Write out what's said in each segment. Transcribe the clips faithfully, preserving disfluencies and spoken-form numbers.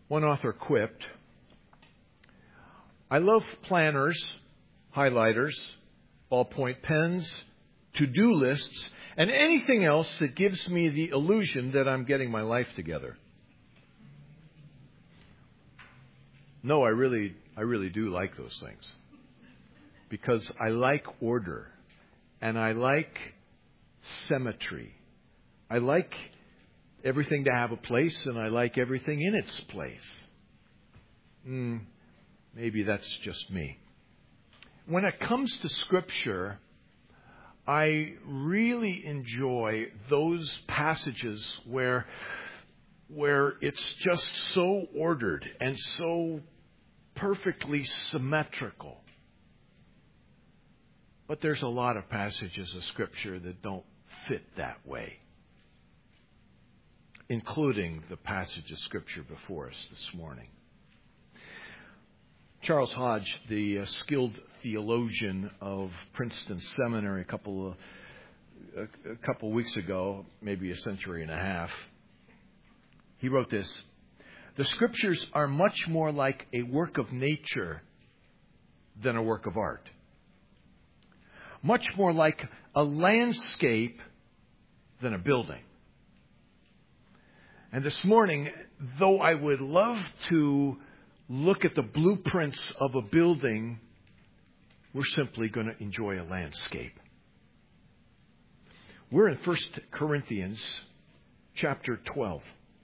One author quipped, "I love planners, highlighters, ballpoint pens, to-do lists, and anything else that gives me the illusion that I'm getting my life together." No, I really, I really do like those things. Because I like order. And I like symmetry. I like everything to have a place, and I like everything in its place. Mm, maybe that's just me. When it comes to Scripture, I really enjoy those passages where, where it's just so ordered and so perfectly symmetrical. But there's a lot of passages of Scripture that don't fit that way, including the passage of Scripture before us this morning. Charles Hodge, the uh, skilled theologian of Princeton Seminary, a couple of a, a couple weeks ago, maybe a century and a half, he wrote this: "The Scriptures are much more like a work of nature than a work of art. Much more like a landscape than a building." And this morning, though I would love to look at the blueprints of a building, we're simply going to enjoy a landscape. We're in First Corinthians chapter twelve.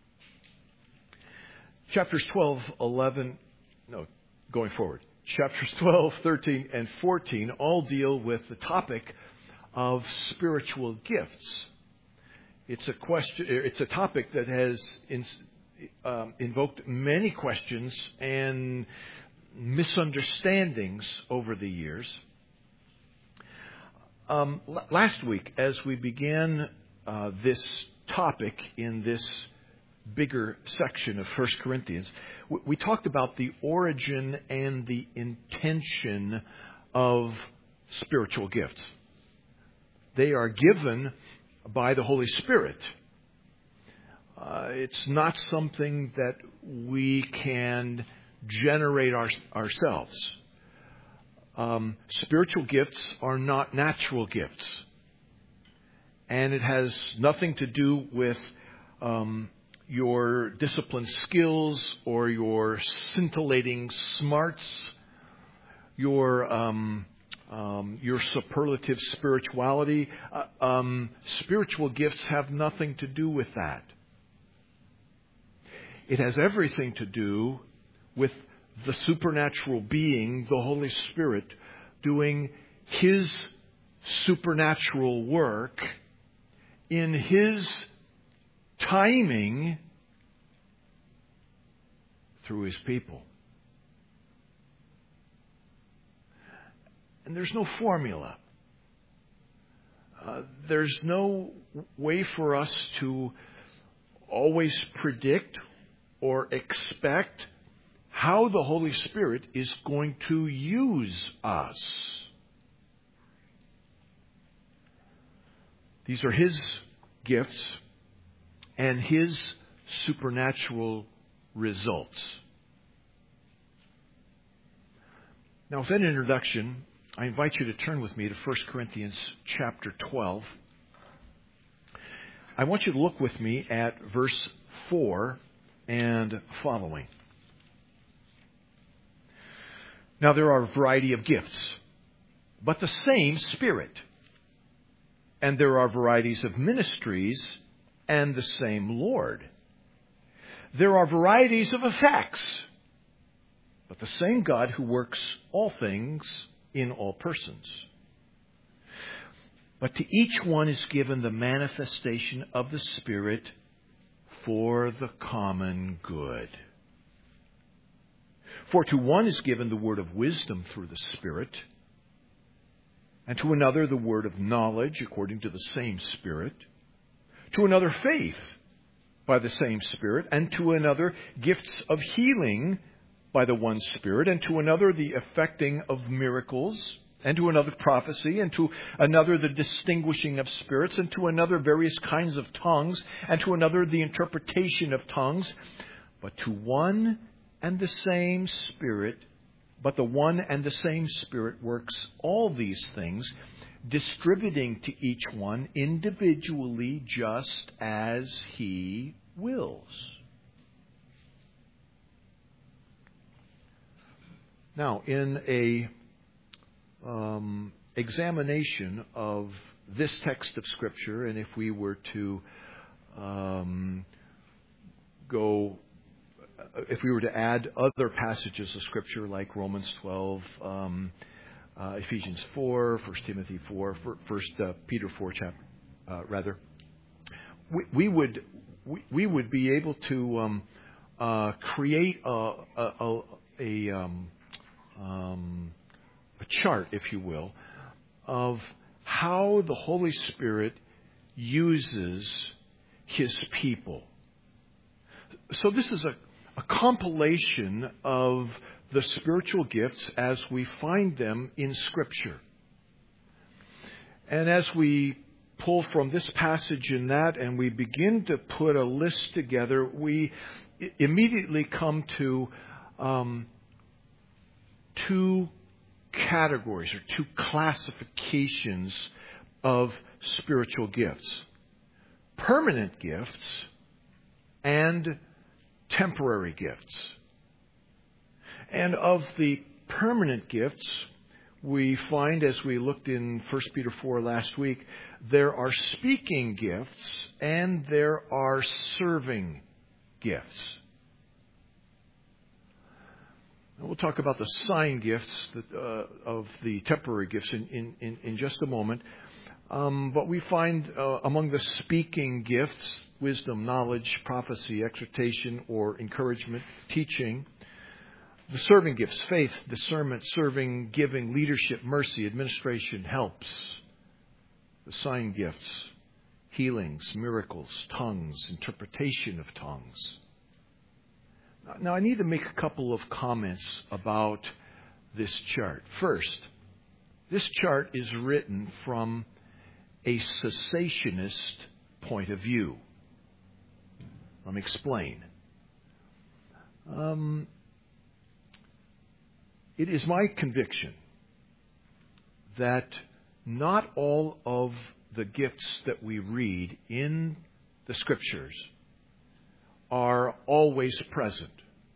Chapters twelve, eleven, no, going forward. Chapters twelve, thirteen, and fourteen all deal with the topic of spiritual gifts. It's a question. It's a topic that has in, um, invoked many questions and misunderstandings over the years. Um, l- last week, as we began uh, this topic in this bigger section of First Corinthians, we, we talked about the origin and the intention of spiritual gifts. They are given by the Holy Spirit. Uh, it's not something that we can generate our, ourselves. Um, spiritual gifts are not natural gifts. And it has nothing to do with um, your disciplined skills or your scintillating smarts, your um, um, your superlative spirituality. Uh, um, spiritual gifts have nothing to do with that. It has everything to do with the supernatural being, the Holy Spirit, doing His supernatural work in His timing through His people. And there's no formula. Uh, there's no way for us to always predict or expect how the Holy Spirit is going to use us. These are His gifts and His supernatural results. Now, with that introduction, I invite you to turn with me to First Corinthians chapter twelve. I want you to look with me at verse four and following. Now, there are a variety of gifts, but the same Spirit. And there are varieties of ministries, and the same Lord. There are varieties of effects, but the same God who works all things in all persons. But to each one is given the manifestation of the Spirit for the common good. For to one is given the word of wisdom through the Spirit, and to another the word of knowledge according to the same Spirit, to another faith by the same Spirit, and to another gifts of healing by the one Spirit, and to another the effecting of miracles, and to another prophecy, and to another the distinguishing of spirits, and to another various kinds of tongues, and to another the interpretation of tongues. but to one and the same Spirit, but the one and the same Spirit works all these things, distributing to each one individually just as He wills. Now, in a um, examination of this text of Scripture, and if we were to um, go, if we were to add other passages of Scripture like Romans twelve, um, uh, Ephesians four, First Timothy four, First uh, Peter four, chapter uh, rather, we, we would we, we would be able to um, uh, create a a, a, a, um, um, a chart, if you will, of how the Holy Spirit uses His people. So this is a, a compilation of the spiritual gifts as we find them in Scripture. And as we pull from this passage and that, and we begin to put a list together, we immediately come to um, two categories or two classifications of spiritual gifts: permanent gifts and temporary gifts. And of the permanent gifts, we find, as we looked in First Peter four last week, there are speaking gifts and there are serving gifts. And we'll talk about the sign gifts that, uh, of the temporary gifts in, in, in, in just a moment. Um, but we find uh, among the speaking gifts, wisdom, knowledge, prophecy, exhortation, or encouragement, teaching. The serving gifts, faith, discernment, serving, giving, leadership, mercy, administration, helps. The sign gifts, healings, miracles, tongues, interpretation of tongues. Now, I need to make a couple of comments about this chart. First, this chart is written from a cessationist point of view. Let me explain. Um, it is my conviction that not all of the gifts that we read in the Scriptures are always present.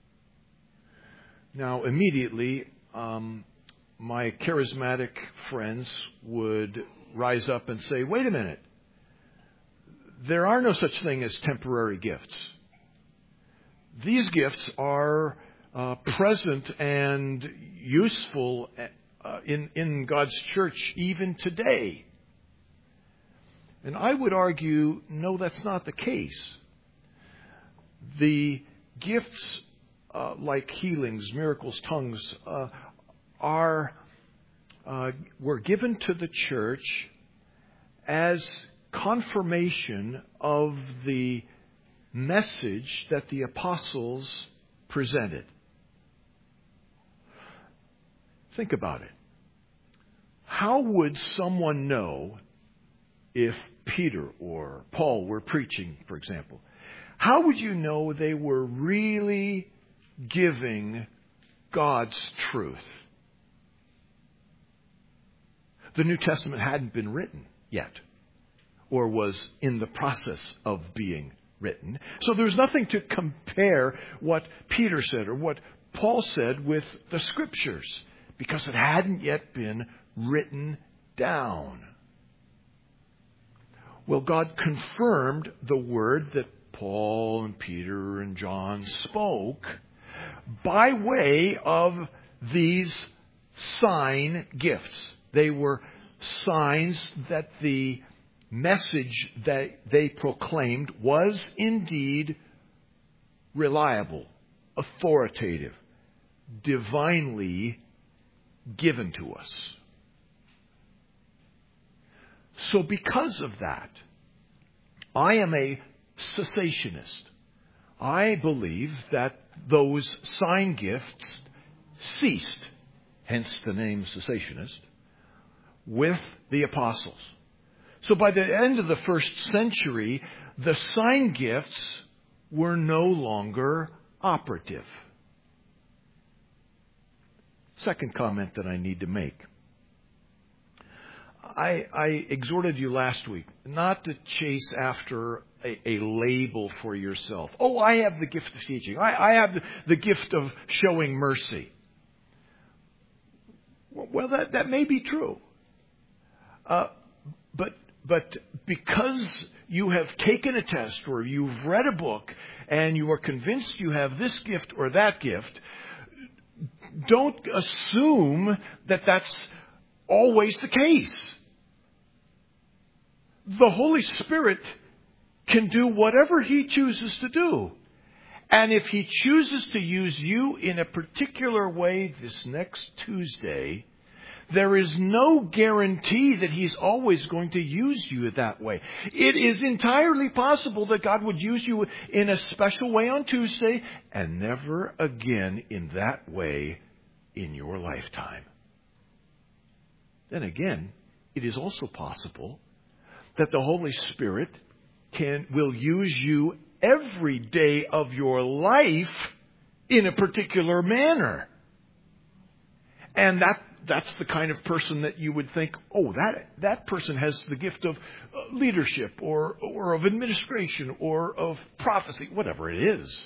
Now, immediately, um, my charismatic friends would rise up and say, wait a minute, there are no such thing as temporary gifts. These gifts are uh, present and useful uh, in, in God's church even today. And I would argue, no, that's not the case. The gifts uh, like healings, miracles, tongues, uh, are uh, were given to the church as confirmation of the message that the apostles presented. Think about it. How would someone know if Peter or Paul were preaching, for example? How would you know they were really giving God's truth? The New Testament hadn't been written yet, or was in the process of being written. So there's nothing to compare what Peter said or what Paul said with the Scriptures, because it hadn't yet been written down. Well, God confirmed the word that Paul and Peter and John spoke by way of these sign gifts. They were signs that the message that they proclaimed was indeed reliable, authoritative, divinely given to us. So because of that, I am a cessationist. I believe that those sign gifts ceased, hence the name cessationist, with the apostles. So by the end of the first century, the sign gifts were no longer operative. Second comment that I need to make. I, I exhorted you last week not to chase after a, a label for yourself. Oh, I have the gift of teaching. I, I have the, the gift of showing mercy. Well, that, that may be true. Uh, but but because you have taken a test or you've read a book and you are convinced you have this gift or that gift, don't assume that that's always the case. The Holy Spirit can do whatever He chooses to do. And if He chooses to use you in a particular way this next Tuesday, there is no guarantee that He's always going to use you that way. It is entirely possible that God would use you in a special way on Tuesday and never again in that way in your lifetime. Then again, it is also possible that the Holy Spirit can will use you every day of your life in a particular manner. And that that's the kind of person that you would think, oh, that that person has the gift of leadership or or of administration or of prophecy, whatever it is.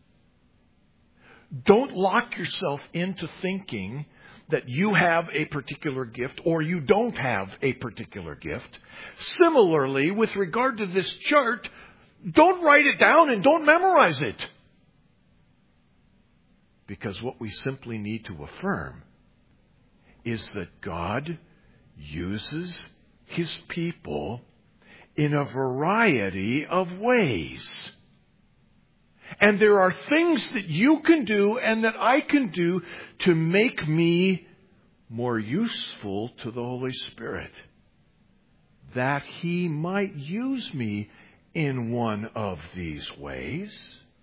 Don't lock yourself into thinking that you have a particular gift or you don't have a particular gift. Similarly, with regard to this chart, don't write it down and don't memorize it. Because what we simply need to affirm is that God uses His people in a variety of ways. And there are things that you can do and that I can do to make me more useful to the Holy Spirit, that He might use me in one of these ways.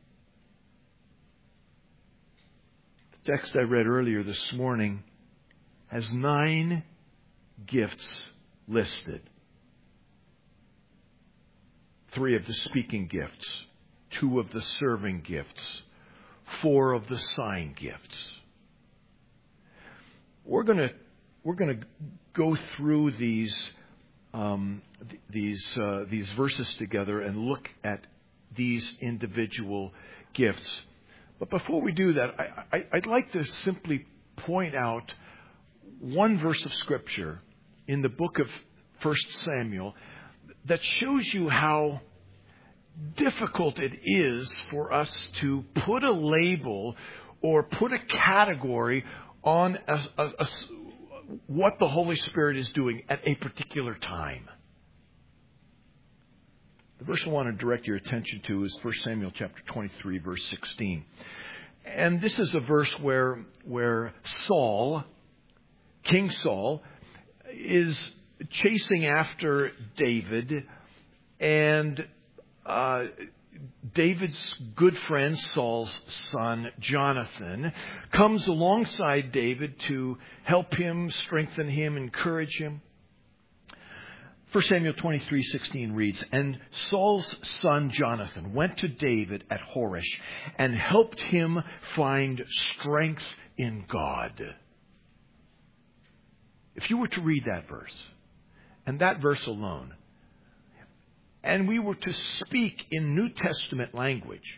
The text I read earlier this morning has nine gifts listed. Three of the speaking gifts, two of the serving gifts, four of the sign gifts. We're going to we're going to go through these um, th- these uh, these verses together and look at these individual gifts. But before we do that, I, I, I'd like to simply point out one verse of Scripture in the book of First Samuel that shows you how difficult it is for us to put a label or put a category on a, a, a, what the Holy Spirit is doing at a particular time. The verse I want to direct your attention to is First Samuel chapter twenty-three, verse sixteen. And this is a verse where, where Saul, King Saul, is chasing after David, and uh, David's good friend, Saul's son, Jonathan, comes alongside David to help him, strengthen him, encourage him. First Samuel twenty-three sixteen reads, "And Saul's son Jonathan went to David at Horesh and helped him find strength in God." If you were to read that verse, and that verse alone, and we were to speak in New Testament language,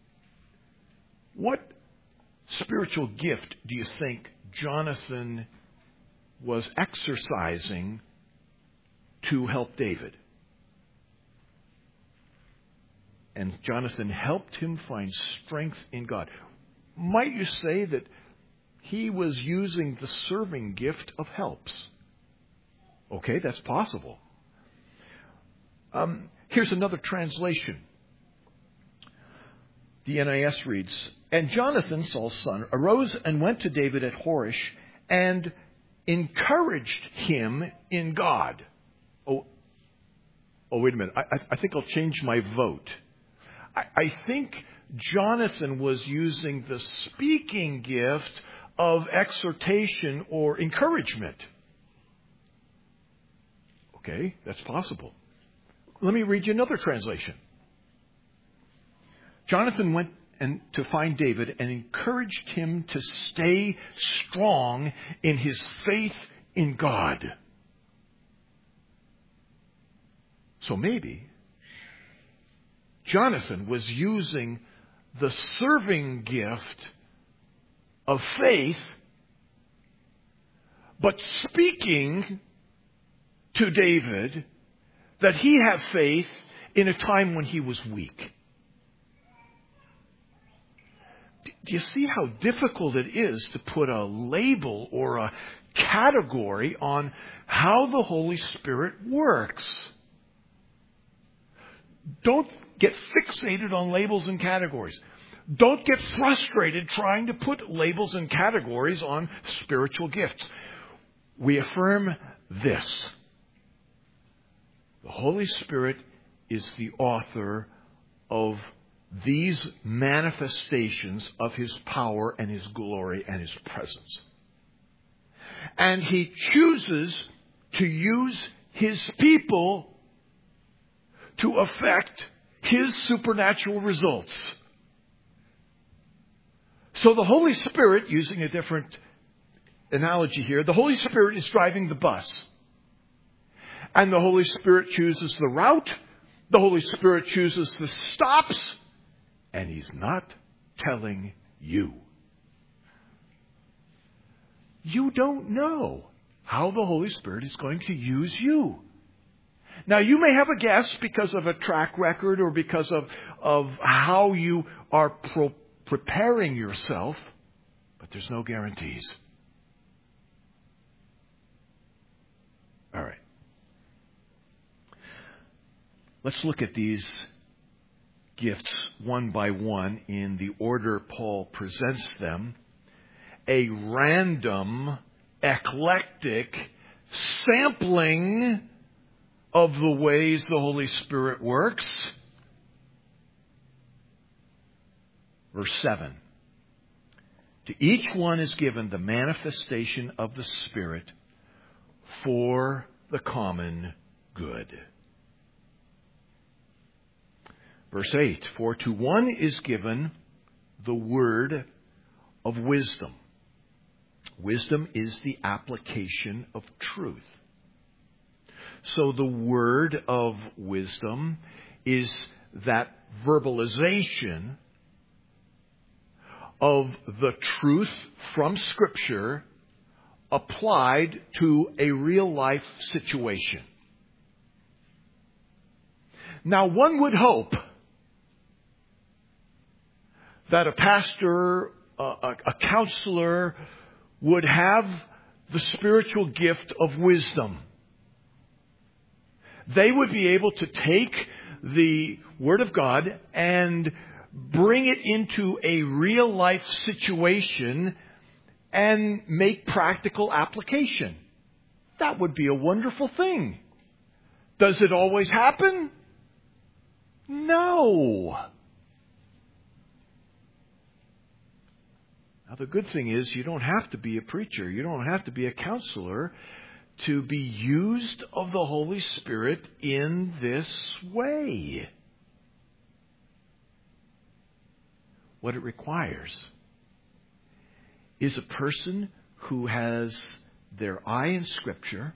what spiritual gift do you think Jonathan was exercising to help David? And Jonathan helped him find strength in God. Might you say that he was using the serving gift of helps? Okay, that's possible. Um, here's another translation. The N I S reads, "And Jonathan, Saul's son, arose and went to David at Horesh and encouraged him in God." Oh, oh, wait a minute. I, I think I'll change my vote. I, I think Jonathan was using the speaking gift of exhortation or encouragement. Okay, that's possible. Let me read you another translation. Jonathan went and to find David and encouraged him to stay strong in his faith in God. So maybe Jonathan was using the serving gift of faith, but speaking to David that he had faith in a time when he was weak. Do you see how difficult it is to put a label or a category on how the Holy Spirit works? Don't get fixated on labels and categories. Don't get frustrated trying to put labels and categories on spiritual gifts. We affirm this. The Holy Spirit is the author of these manifestations of His power and His glory and His presence. And He chooses to use His people to affect His supernatural results. So the Holy Spirit, using a different analogy here, the Holy Spirit is driving the bus. And the Holy Spirit chooses the route. The Holy Spirit chooses the stops. And He's not telling you. You don't know how the Holy Spirit is going to use you. Now, you may have a guess because of a track record or because of, of how you are pro- preparing yourself, but there's no guarantees. All right. Let's look at these gifts one by one in the order Paul presents them. A random, eclectic sampling of the ways the Holy Spirit works. Verse seven. To each one is given the manifestation of the Spirit for the common good. Verse eight. For to one is given the word of wisdom. Wisdom is the application of truth. So the word of wisdom is that verbalization of the truth from Scripture applied to a real life situation. Now, one would hope that a pastor, a, a, a counselor would have the spiritual gift of wisdom. They would be able to take the Word of God and bring it into a real life situation and make practical application. That would be a wonderful thing. Does it always happen? No. Now, the good thing is you don't have to be a preacher. You don't have to be a counselor to be used of the Holy Spirit in this way. What it requires is a person who has their eye in Scripture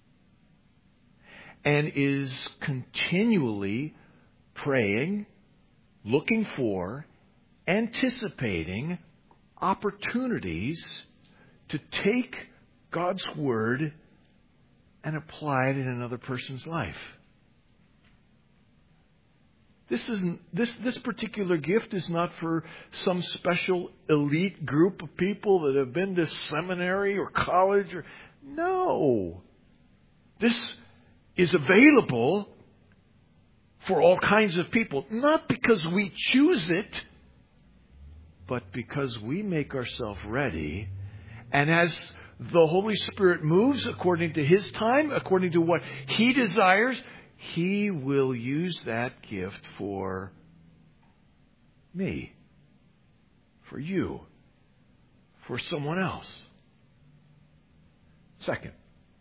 and is continually praying, looking for, anticipating opportunities to take God's Word and apply it in another person's life. This isn't this this particular gift is not for some special elite group of people that have been to seminary or college or no. This is available for all kinds of people, not because we choose it, but because we make ourselves ready. And as the Holy Spirit moves according to His time, according to what He desires, He will use that gift for me, for you, for someone else. Second,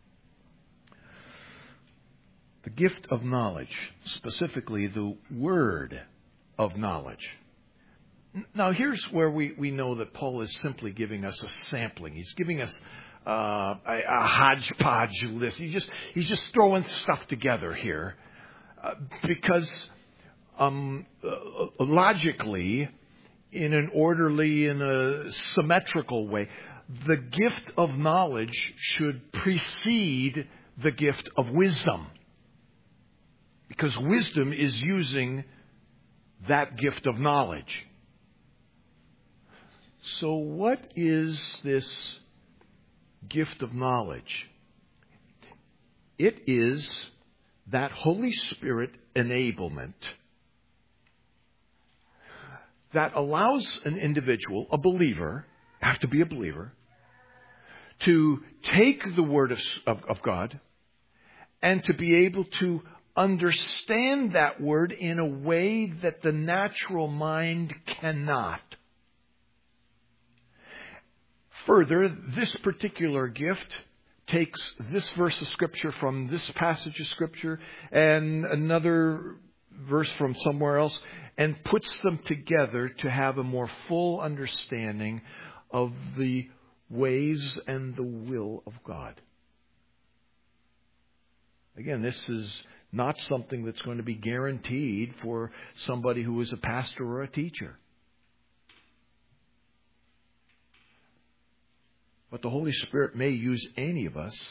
the gift of knowledge, specifically the word of knowledge. Now, here's where we, we know that Paul is simply giving us a sampling. He's giving us uh, a, a hodgepodge list. He's just he's just throwing stuff together here uh, because um, uh, logically, in an orderly, in a symmetrical way, the gift of knowledge should precede the gift of wisdom, because wisdom is using that gift of knowledge. So what is this gift of knowledge? It is that Holy Spirit enablement that allows an individual, a believer, have to be a believer, to take the Word of, of, of God and to be able to understand that Word in a way that the natural mind cannot. Further, this particular gift takes this verse of Scripture from this passage of Scripture and another verse from somewhere else and puts them together to have a more full understanding of the ways and the will of God. Again, this is not something that's going to be guaranteed for somebody who is a pastor or a teacher. But the Holy Spirit may use any of us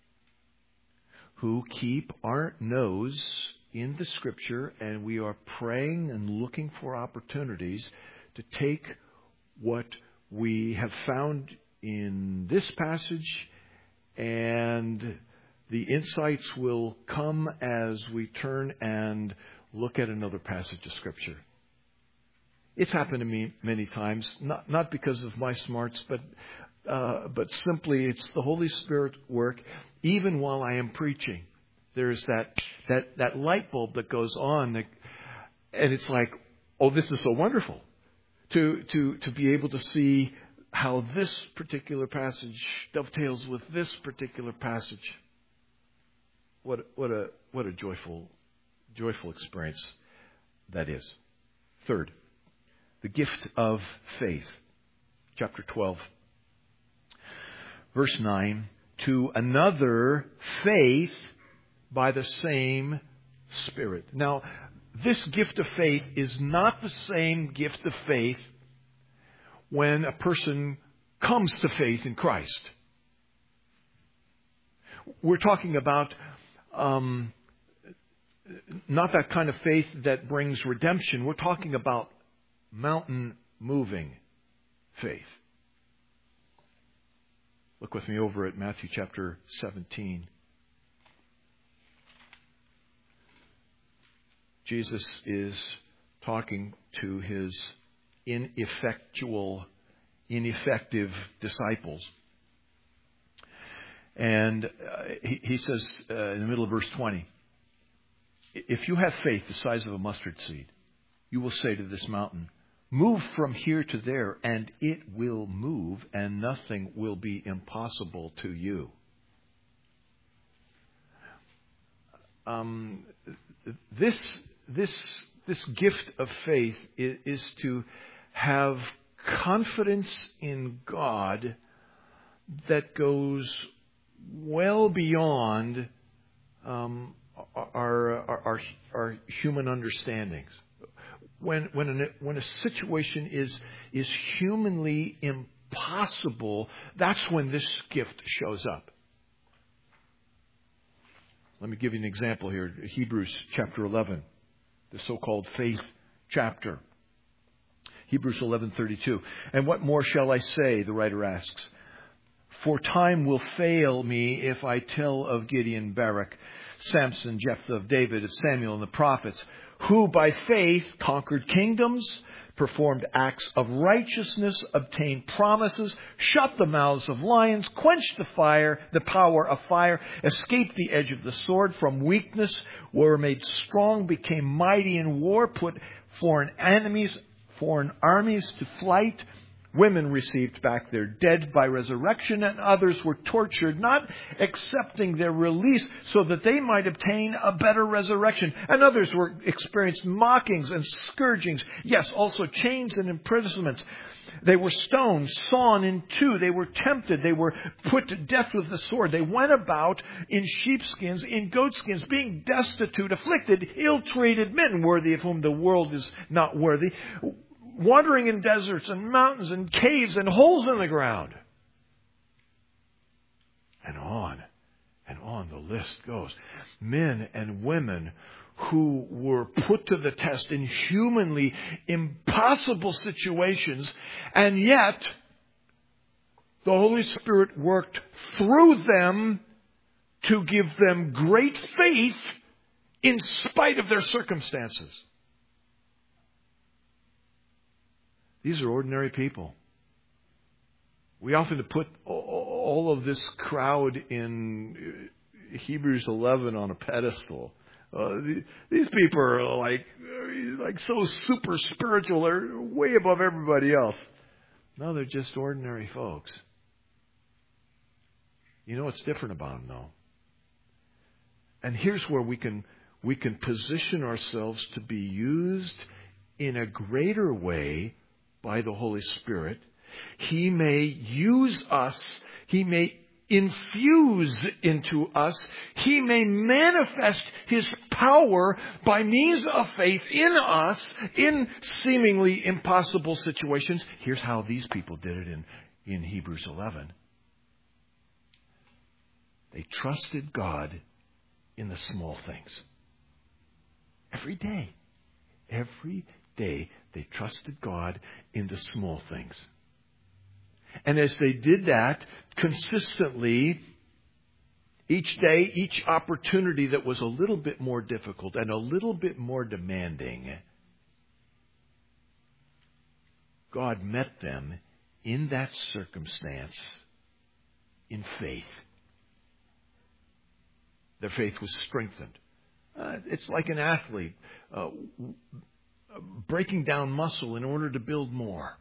who keep our nose in the Scripture, and we are praying and looking for opportunities to take what we have found in this passage, and the insights will come as we turn and look at another passage of Scripture. It's happened to me many times, not not because of my smarts, but uh, but simply it's the Holy Spirit work. Even while I am preaching, there's that that that light bulb that goes on, that, and it's like, oh, this is so wonderful to to to be able to see how this particular passage dovetails with this particular passage. What what a what a joyful joyful experience that is. Third, the gift of faith. Chapter twelve, verse nine. To another, faith by the same Spirit. Now, this gift of faith is not the same gift of faith when a person comes to faith in Christ. We're talking about um, not that kind of faith that brings redemption. We're talking about mountain-moving faith. Look with me over at Matthew chapter seventeen. Jesus is talking to his ineffectual, ineffective disciples. And uh, he, he says uh, in the middle of verse twenty, if you have faith the size of a mustard seed, you will say to this mountain, move from here to there, and it will move, and nothing will be impossible to you. Um, this this this gift of faith is, is to have confidence in God that goes well beyond um, our, our, our our human understandings. When when a, when a situation is is humanly impossible, that's when this gift shows up. Let me give you an example here. Hebrews chapter eleven, the so-called faith chapter. Hebrews eleven thirty-two. And what more shall I say? The writer asks. For time will fail me if I tell of Gideon, Barak, Samson, Jephthah, of David, of Samuel, and the prophets, who by faith conquered kingdoms, performed acts of righteousness, obtained promises, shut the mouths of lions, quenched the fire, the power of fire, escaped the edge of the sword, from weakness were made strong, became mighty in war, put foreign enemies, foreign armies to flight, Women received back their dead by resurrection, and others were tortured, not accepting their release so that they might obtain a better resurrection. And others were experienced mockings and scourgings. Yes, also chains and imprisonments. They were stoned, sawn in two. They were tempted. They were put to death with the sword. They went about in sheepskins, in goatskins, being destitute, afflicted, ill-treated men, worthy of whom the world is not worthy, wandering in deserts and mountains and caves and holes in the ground. And on and on the list goes. Men and women who were put to the test in humanly impossible situations, and yet the Holy Spirit worked through them to give them great faith in spite of their circumstances. These are ordinary people. We often put all of this crowd in Hebrews eleven on a pedestal. Uh, these people are like, like so super spiritual. They're way above everybody else. No, they're just ordinary folks. You know what's different about them, though? And here's where we can we can position ourselves to be used in a greater way by the Holy Spirit. He may use us. He may infuse into us. He may manifest His power by means of faith in us in seemingly impossible situations. Here's how these people did it in, in Hebrews eleven. They trusted God in the small things. Every day. Every day they trusted God in the small things. And as they did that consistently, each day, each opportunity that was a little bit more difficult and a little bit more demanding, God met them in that circumstance in faith. Their faith was strengthened. Uh, it's like an athlete uh, breaking down muscle in order to build more.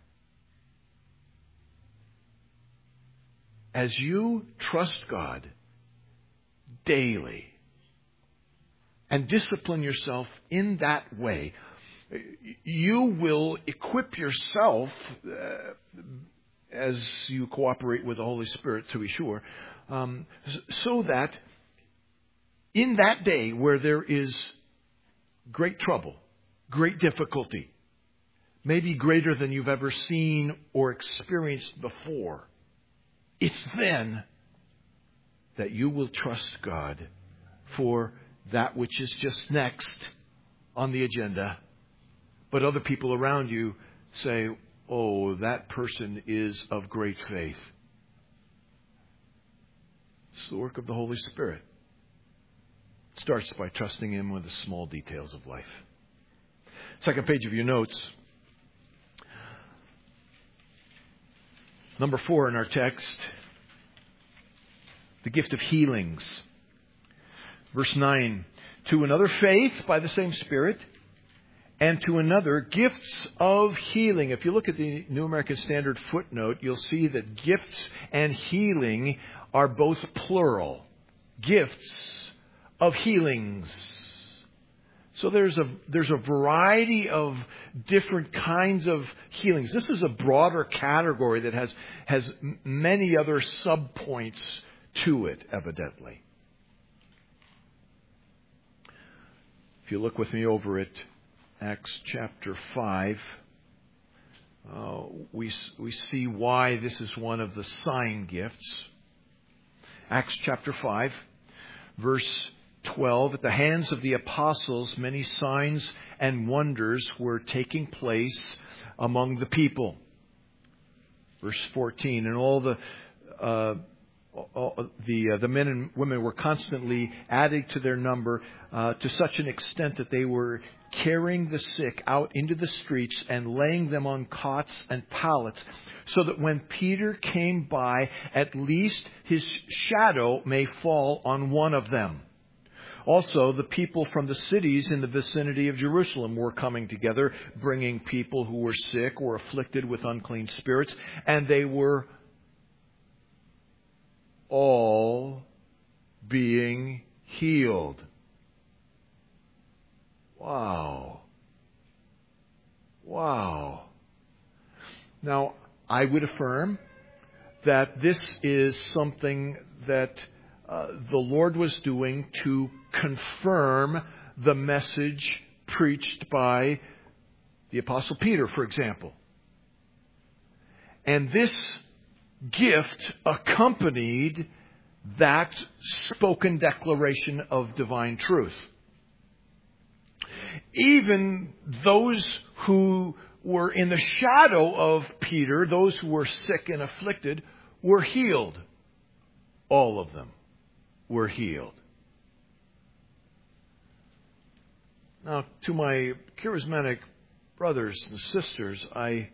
As you trust God daily and discipline yourself in that way, you will equip yourself, uh, as you cooperate with the Holy Spirit, to be sure, um, so that in that day where there is great trouble, great difficulty, maybe greater than you've ever seen or experienced before, it's then that you will trust God for that which is just next on the agenda. But other people around you say, oh, that person is of great faith. It's the work of the Holy Spirit. It starts by trusting Him with the small details of life. Second page of your notes. Number four in our text, the gift of healings. Verse nine, to another faith by the same Spirit, and to another gifts of healing. If you look at the New American Standard footnote, you'll see that gifts and healing are both plural. Gifts of healings. So there's a there's a variety of different kinds of healings. This is a broader category that has has many other subpoints to it, evidently. If you look with me over at Acts chapter five, uh, we we see why this is one of the sign gifts. Acts chapter five, verse twelve, at the hands of the apostles, many signs and wonders were taking place among the people. Verse fourteen, and all the uh, all the uh, the men and women were constantly adding to their number uh, to such an extent that they were carrying the sick out into the streets and laying them on cots and pallets, so that when Peter came by, at least his shadow may fall on one of them. Also, the people from the cities in the vicinity of Jerusalem were coming together, bringing people who were sick or afflicted with unclean spirits, and they were all being healed. Wow. Wow. Now, I would affirm that this is something that uh, the Lord was doing to confirm the message preached by the Apostle Peter, for example. And this gift accompanied that spoken declaration of divine truth. Even those who were in the shadow of Peter, those who were sick and afflicted, were healed. All of them were healed. Now, to my charismatic brothers and sisters, I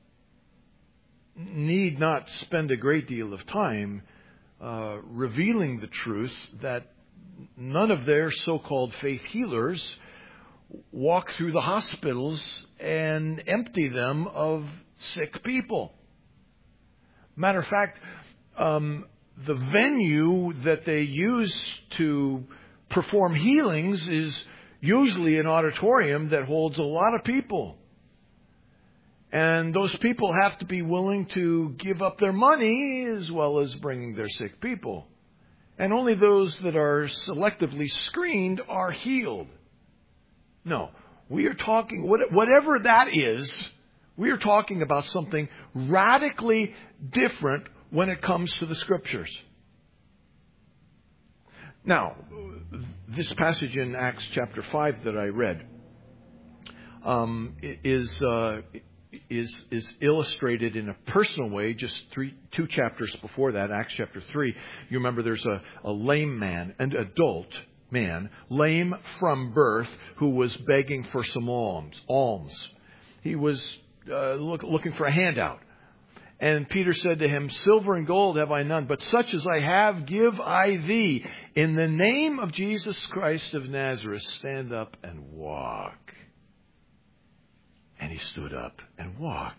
need not spend a great deal of time uh, revealing the truth that none of their so-called faith healers walk through the hospitals and empty them of sick people. Matter of fact, um, the venue that they use to perform healings is usually an auditorium that holds a lot of people. And those people have to be willing to give up their money as well as bringing their sick people. And only those that are selectively screened are healed. No, we are talking, whatever that is, we are talking about something radically different when it comes to the Scriptures. Now, this passage in Acts chapter five that I read um, is, uh, is is illustrated in a personal way just three, two chapters before that, Acts chapter three. You remember there's a, a lame man, an adult man, lame from birth, who was begging for some alms. alms. He was uh, look, looking for a handout. And Peter said to him, "Silver and gold have I none, but such as I have give I thee. In the name of Jesus Christ of Nazareth, stand up and walk." And he stood up and walked.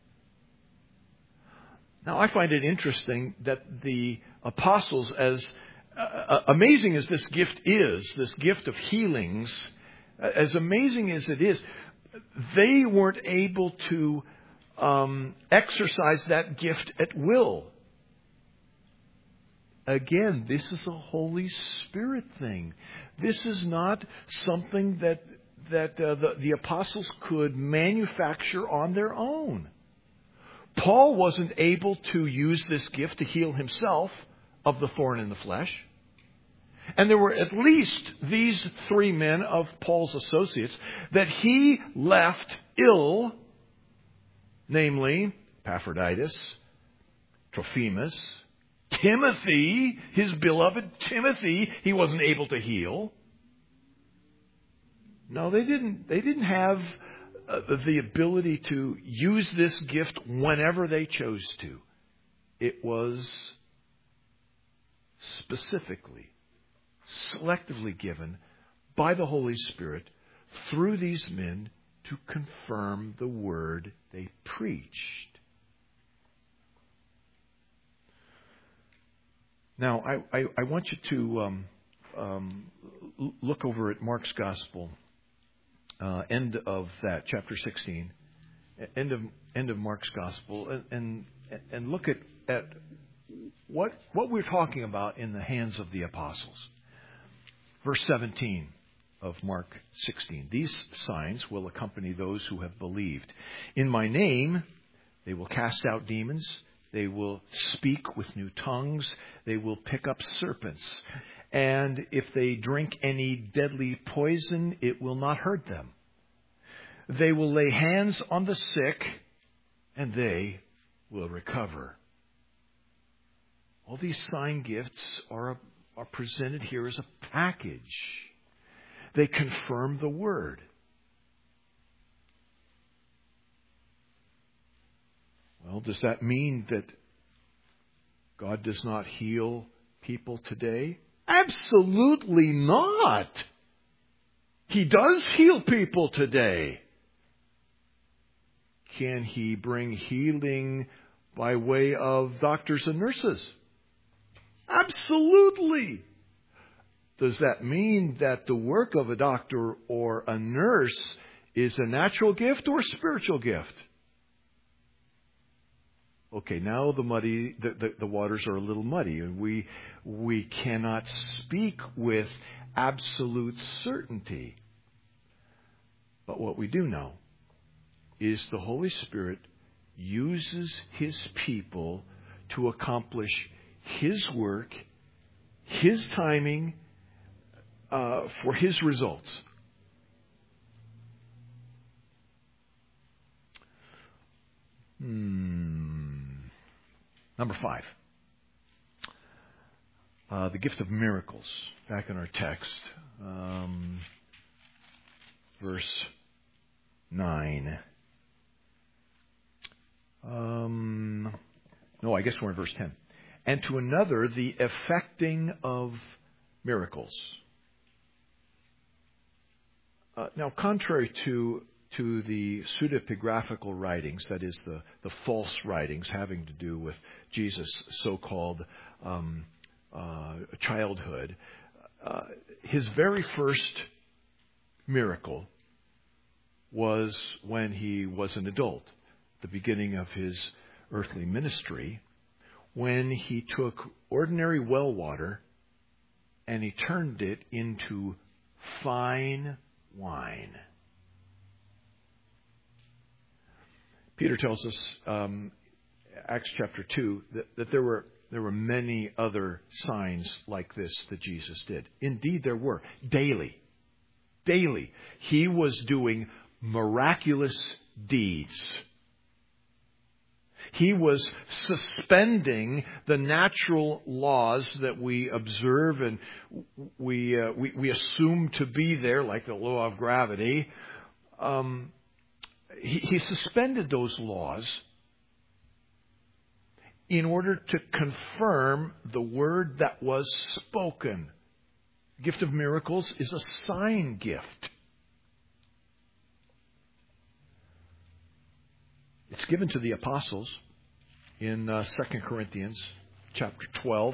Now, I find it interesting that the apostles, as uh, amazing as this gift is, this gift of healings, as amazing as it is, they weren't able to um, exercise that gift at will. Again, this is a Holy Spirit thing. This is not something that that uh, the, the apostles could manufacture on their own. Paul wasn't able to use this gift to heal himself of the thorn in the flesh. And there were at least these three men of Paul's associates that he left ill, namely Epaphroditus, Trophimus, Timothy, his beloved Timothy, he wasn't able to heal. No, they didn't. They didn't have uh, the ability to use this gift whenever they chose to. It was specifically, selectively given by the Holy Spirit through these men to confirm the word they preached. Now, I, I, I want you to um, um, look over at Mark's Gospel. Uh, end of that, chapter sixteen, end of end of Mark's Gospel, and and, and look at, at what what we're talking about in the hands of the apostles. Verse seventeen of Mark sixteen. These signs will accompany those who have believed. In my name, they will cast out demons. They will speak with new tongues. They will pick up serpents. And if they drink any deadly poison, it will not hurt them. They will lay hands on the sick, and they will recover. All these sign gifts are, are presented here as a package. They confirm the word. Well, does that mean that God does not heal people today? Absolutely not. He does heal people today. Can he bring healing by way of doctors and nurses? Absolutely. Does that mean that the work of a doctor or a nurse is a natural gift or a spiritual gift? Okay, now the muddy, the, the, the waters are a little muddy, and we we cannot speak with absolute certainty. But what we do know is the Holy Spirit uses His people to accomplish His work, His timing, uh, for His results. Hmm. Number five. Uh, the gift of miracles. Back in our text. Um, verse nine. Um, no, I guess we're in verse ten. And to another, the effecting of miracles. Uh, now, contrary to to the pseudepigraphical writings, that is, the, the false writings having to do with Jesus' so-called um, uh, childhood, uh, his very first miracle was when he was an adult, the beginning of his earthly ministry, when he took ordinary well water and he turned it into fine wine. Peter tells us, um, Acts chapter two, that, that there were there were many other signs like this that Jesus did. Indeed, there were. Daily. Daily. He was doing miraculous deeds. He was suspending the natural laws that we observe and we uh, we, we assume to be there, like the law of gravity. Um, he, he suspended those laws in order to confirm the word that was spoken. The gift of miracles is a sign gift. It's given to the apostles in uh, Second Corinthians chapter twelve.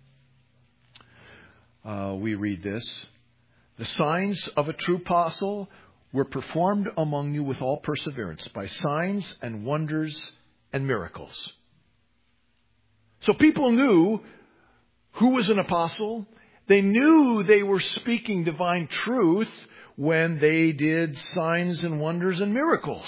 Uh, we read this. The signs of a true apostle were performed among you with all perseverance by signs and wonders and miracles. So people knew who was an apostle. They knew they were speaking divine truth when they did signs and wonders and miracles.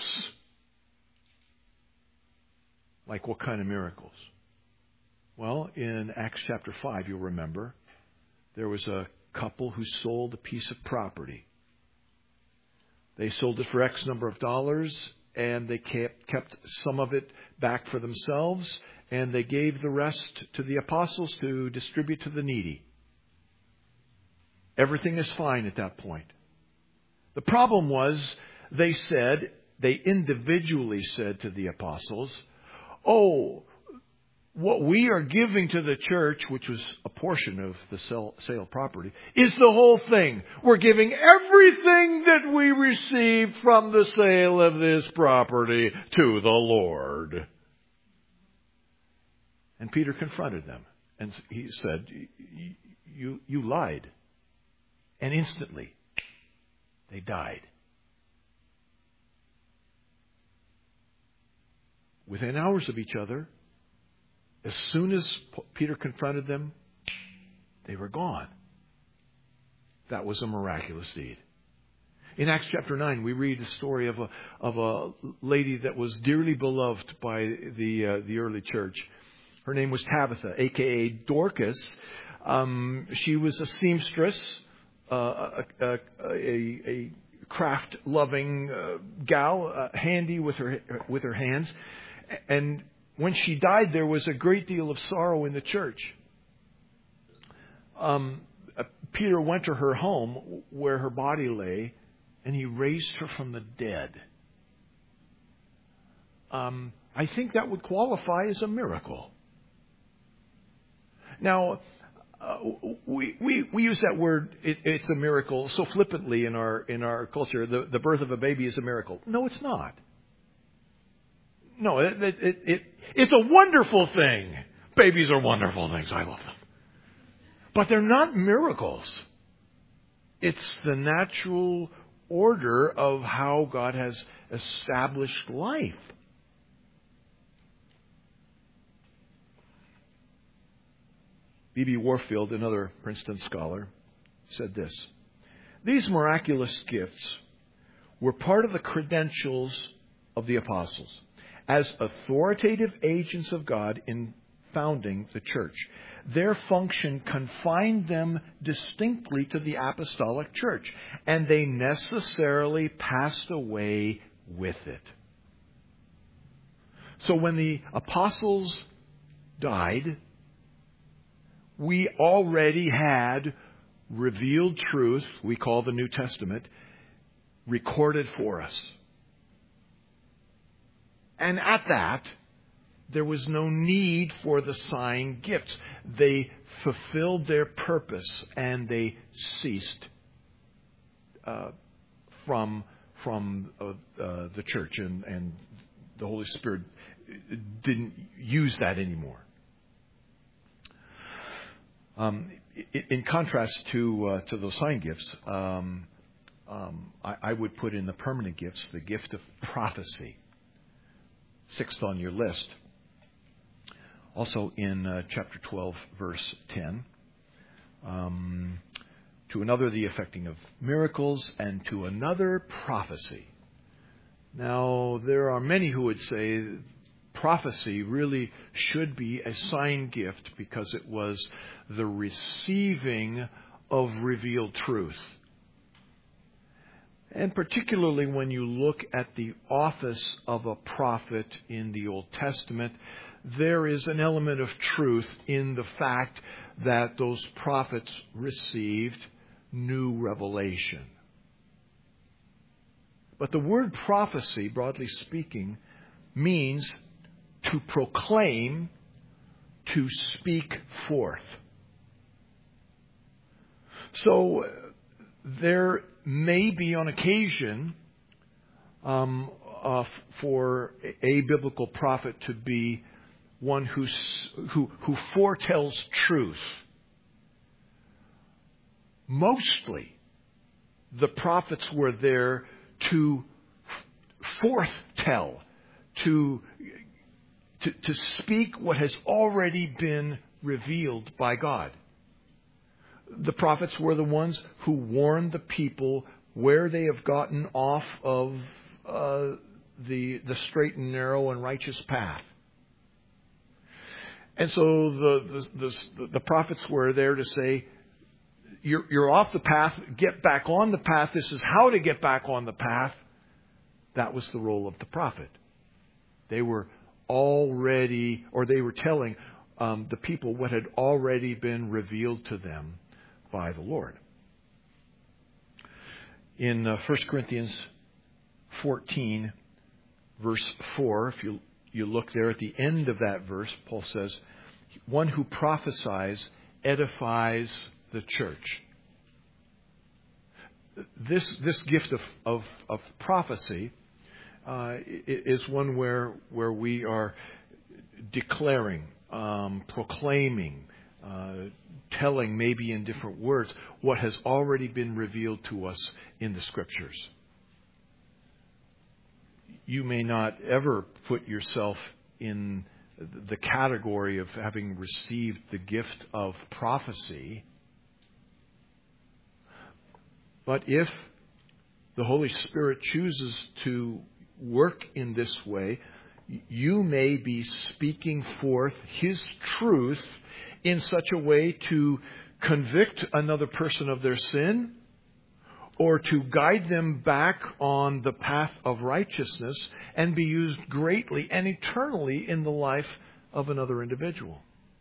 Like what kind of miracles? Well, in Acts chapter five, you'll remember, there was a couple who sold a piece of property. They sold it for X number of dollars, and they kept, kept some of it back for themselves, and they gave the rest to the apostles to distribute to the needy. Everything is fine at that point. The problem was, they said, they individually said to the apostles, oh, what we are giving to the church, which was a portion of the sale, sale property, is the whole thing. We're giving everything that we received from the sale of this property to the Lord. And Peter confronted them. And he said, you, you lied. And instantly, they died. Within hours of each other, as soon as Peter confronted them, they were gone. That was a miraculous deed. In Acts chapter nine, we read the story of a of a lady that was dearly beloved by the uh, the early church. Her name was Tabitha, a k a. Dorcas. Um, she was a seamstress, uh, a, a, a, a craft-loving uh, gal, uh, handy with her with her hands, and when she died, there was a great deal of sorrow in the church. Um, uh, Peter went to her home where her body lay, and he raised her from the dead. Um, I think that would qualify as a miracle. Now, uh, we, we we use that word. It, it's a miracle so flippantly in our in our culture. The the birth of a baby is a miracle. No, it's not. No, it, it, it, it it's a wonderful thing. Babies are wonderful things. I love them, but they're not miracles. It's the natural order of how God has established life. B B Warfield, another Princeton scholar, said this: these miraculous gifts were part of the credentials of the apostles as authoritative agents of God in founding the church. Their function confined them distinctly to the apostolic church, and they necessarily passed away with it. So when the apostles died, we already had revealed truth, we call the New Testament, recorded for us. And at that, there was no need for the sign gifts. They fulfilled their purpose and they ceased uh, from from uh, uh, the church, and, and the Holy Spirit didn't use that anymore. Um, in contrast to uh, to those sign gifts, um, um, I, I would put in the permanent gifts the gift of prophecy, sixth on your list. Also in uh, chapter twelve, verse ten, um, to another the effecting of miracles, and to another prophecy. Now, there are many who would say prophecy really should be a sign gift because it was the receiving of revealed truth. And particularly when you look at the office of a prophet in the Old Testament, there is an element of truth in the fact that those prophets received new revelation. But the word prophecy, broadly speaking, means to proclaim, to speak forth. So there may be on occasion um, uh, for a biblical prophet to be one who, who, who foretells truth. Mostly, the prophets were there to forthtell, to, to, to speak what has already been revealed by God. The prophets were the ones who warned the people where they have gotten off of uh, the the straight and narrow and righteous path. And so the the, the, the prophets were there to say, you're, you're off the path, get back on the path. This is how to get back on the path. That was the role of the prophet. They were already, or they were telling um, the people what had already been revealed to them by the Lord. In uh, First Corinthians fourteen, verse four, if you, you look there at the end of that verse, Paul says, one who prophesies edifies the church. This this gift of, of, of prophecy uh, is one where, where we are declaring, um, proclaiming, Uh, telling, maybe in different words, what has already been revealed to us in the Scriptures. You may not ever put yourself in the category of having received the gift of prophecy, but if the Holy Spirit chooses to work in this way, you may be speaking forth His truth in such a way to convict another person of their sin, or to guide them back on the path of righteousness and be used greatly and eternally in the life of another individual.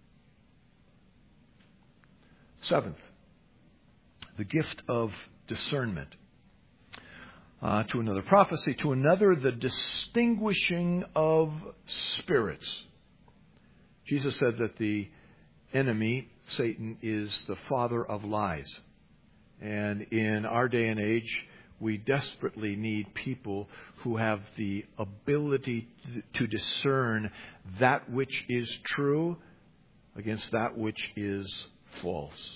Seventh, the gift of discernment. Uh, to another prophecy, to another the distinguishing of spirits. Jesus said that the enemy Satan is the father of lies. And in our day and age, we desperately need people who have the ability to discern that which is true against that which is false.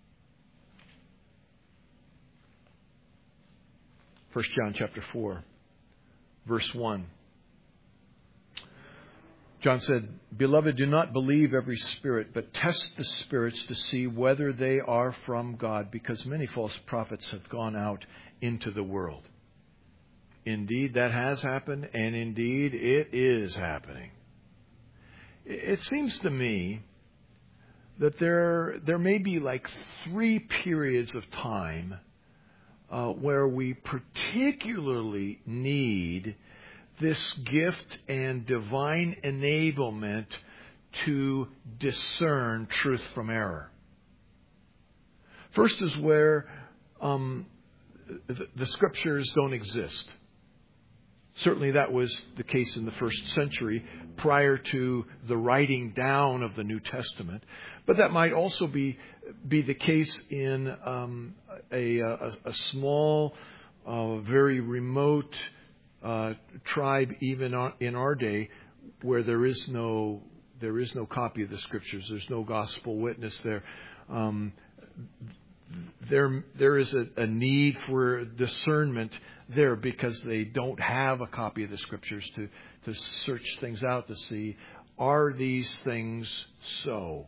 First John chapter four, verse one. John said, "Beloved, do not believe every spirit, but test the spirits to see whether they are from God, because many false prophets have gone out into the world." Indeed, that has happened, and indeed, it is happening. It seems to me that there, there may be like three periods of time uh, where we particularly need this gift and divine enablement to discern truth from error. First is where um, the, the Scriptures don't exist. Certainly that was the case in the first century prior to the writing down of the New Testament. But that might also be be the case in um, a, a, a small, uh, very remote Uh, tribe, even in our day, where there is no there is no copy of the Scriptures. There's no gospel witness there. Um, there there is a, a need for discernment there because they don't have a copy of the Scriptures to to search things out to see, are these things so?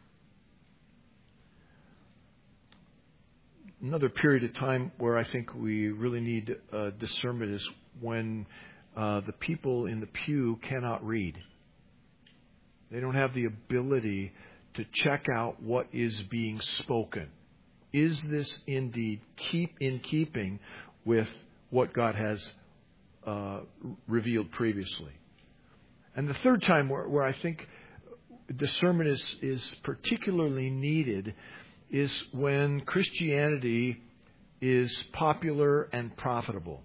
Another period of time where I think we really need uh, discernment is when uh, the people in the pew cannot read. They don't have the ability to check out what is being spoken. Is this indeed keep in keeping with what God has uh, revealed previously? And the third time where, where I think discernment is, is particularly needed is when Christianity is popular and profitable.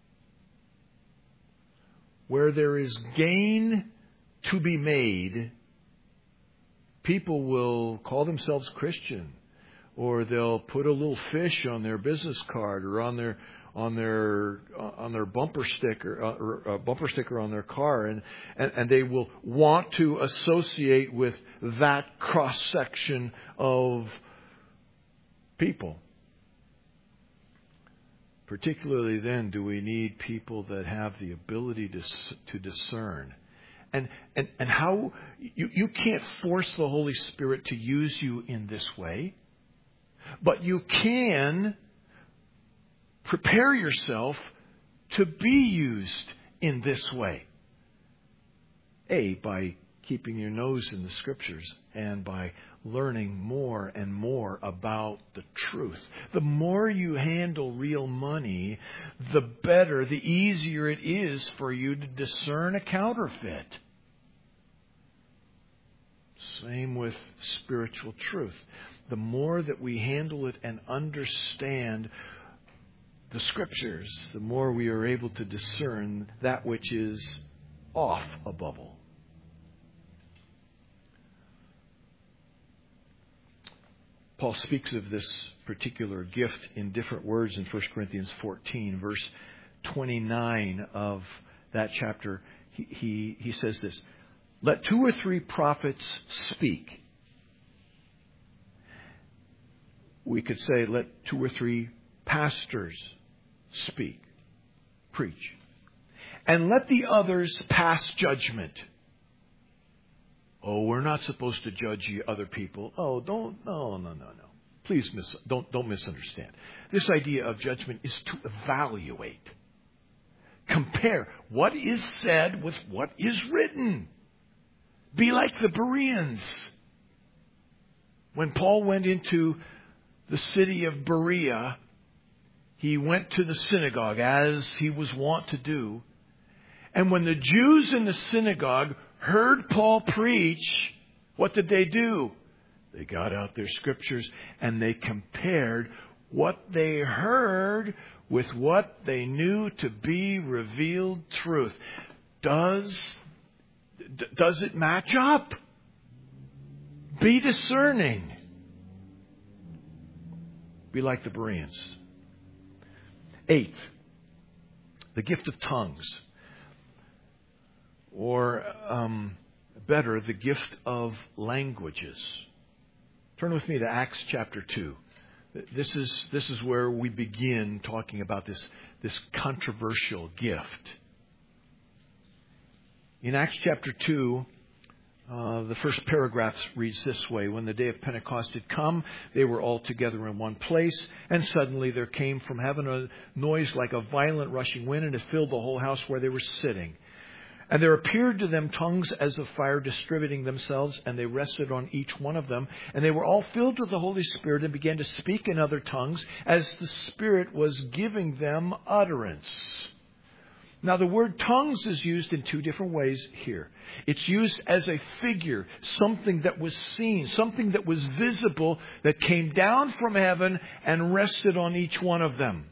Where there is gain to be made, people will call themselves Christian, or they'll put a little fish on their business card or on their on their on their bumper sticker or a bumper sticker on their car, and, and and they will want to associate with that cross section of people. Particularly then, do we need people that have the ability to to discern, and and and how you you can't force the Holy Spirit to use you in this way, but you can prepare yourself to be used in this way. A, by keeping your nose in the Scriptures and by learning more and more about the truth. The more you handle real money, the better, the easier it is for you to discern a counterfeit. Same with spiritual truth. The more that we handle it and understand the Scriptures, the more we are able to discern that which is off a bubble. Paul speaks of this particular gift in different words in First Corinthians fourteen, verse twenty-nine of that chapter. He, he, he says this: "Let two or three prophets speak." We could say, let two or three pastors speak, preach. "And let the others pass judgment." Oh, we're not supposed to judge other people. Oh, don't, no, no, no, no. Please, miss, don't, don't misunderstand. This idea of judgment is to evaluate. Compare what is said with what is written. Be like the Bereans. When Paul went into the city of Berea, he went to the synagogue, as he was wont to do. And when the Jews in the synagogue heard Paul preach, what did they do? They got out their Scriptures and they compared what they heard with what they knew to be revealed truth. Does, does it match up? Be discerning. be like the Bereans. Eight, the gift of tongues. Or um, better, the gift of languages. Turn with me to Acts chapter two. This is this is where we begin talking about this, this controversial gift. In Acts chapter two, uh, the first paragraph reads this way. When the day of Pentecost had come, they were all together in one place, and suddenly there came from heaven a noise like a violent rushing wind, and it filled the whole house where they were sitting. And there appeared to them tongues as of fire distributing themselves, and they rested on each one of them. And they were all filled with the Holy Spirit and began to speak in other tongues as the Spirit was giving them utterance. Now, the word tongues is used in two different ways here. It's used as a figure, something that was seen, something that was visible, that came down from heaven and rested on each one of them.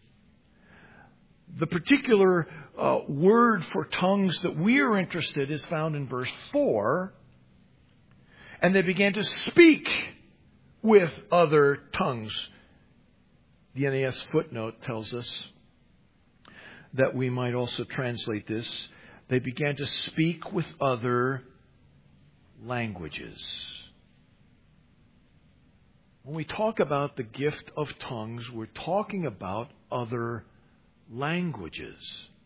The particular uh, word for tongues that we are interested in is found in verse four. And they began to speak with other tongues. The N A S footnote tells us that we might also translate this. They began to speak with other languages. When we talk about the gift of tongues, we're talking about other languages.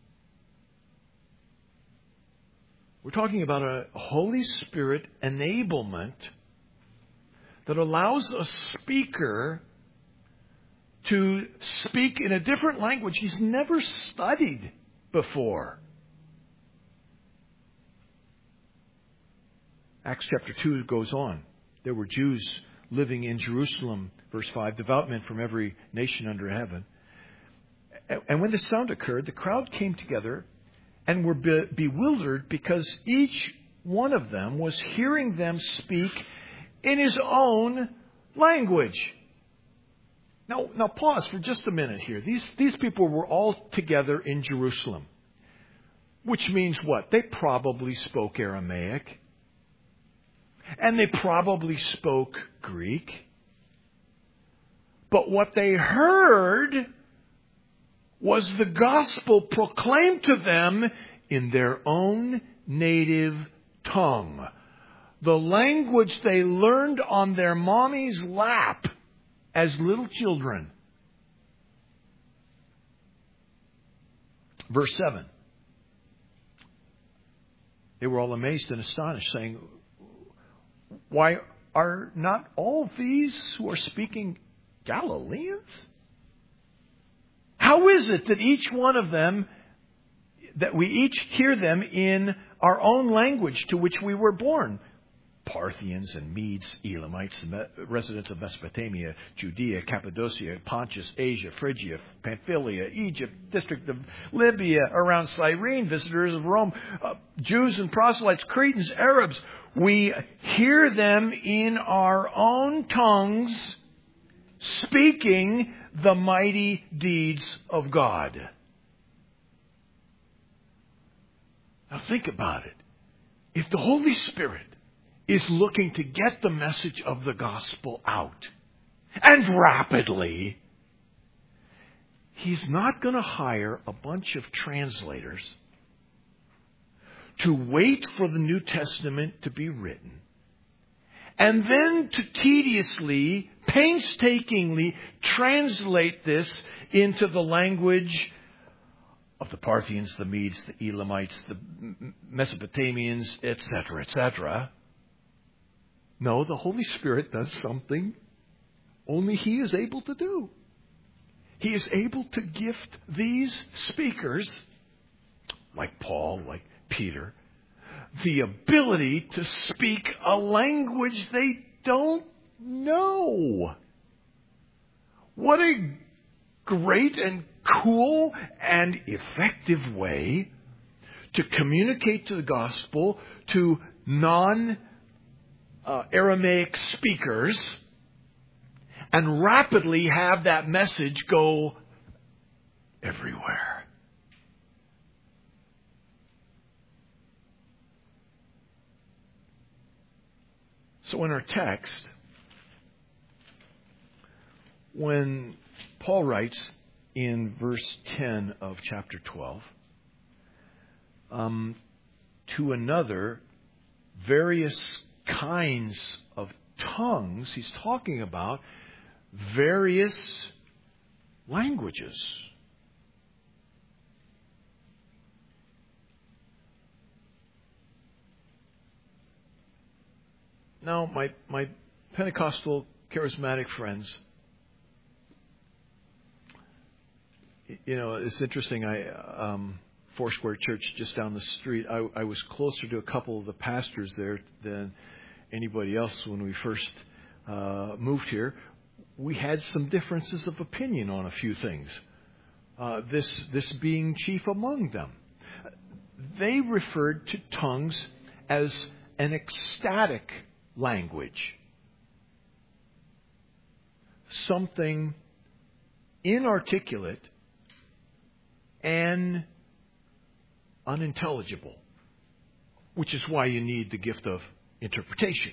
We're talking about a Holy Spirit enablement that allows a speaker to speak in a different language he's never studied before. Acts chapter two goes on. There were Jews living in Jerusalem, verse five, devout men from every nation under heaven. And when the sound occurred, the crowd came together and were be- bewildered because each one of them was hearing them speak in his own language. Now, now pause for just a minute here. These, these people were all together in Jerusalem, which means what? They probably spoke Aramaic, and they probably spoke Greek. But what they heard was the gospel proclaimed to them in their own native tongue. The language they learned on their mommy's lap as little children. Verse seven. They were all amazed and astonished, saying, "Why are not all these who are speaking Galileans? How is it that each one of them, that we each hear them in our own language to which we were born? Parthians and Medes, Elamites, residents of Mesopotamia, Judea, Cappadocia, Pontus, Asia, Phrygia, Pamphylia, Egypt, district of Libya, around Cyrene, visitors of Rome, uh, Jews and proselytes, Cretans, Arabs. We hear them in our own tongues speaking the mighty deeds of God." Now think about it. If the Holy Spirit is looking to get the message of the gospel out, and rapidly, He's not going to hire a bunch of translators to wait for the New Testament to be written, and then to tediously, painstakingly translate this into the language of the Parthians, the Medes, the Elamites, the Mesopotamians, et cetera, et cetera. No, the Holy Spirit does something only He is able to do. He is able to gift these speakers, like Paul, like Peter, the ability to speak a language they don't know. What a great and cool and effective way to communicate to the gospel to non uh, Aramaic speakers and rapidly have that message go everywhere. So in our text, when Paul writes in verse ten of chapter twelve, um, to another, various kinds of tongues, he's talking about various languages. Now, my, my Pentecostal charismatic friends, you know, it's interesting. I um, Foursquare Church just down the street. I, I was closer to a couple of the pastors there than anybody else when we first uh, moved here. We had some differences of opinion on a few things. Uh, this this being chief among them. They referred to tongues as an ecstatic language, something inarticulate and unintelligible, which is why you need the gift of interpretation.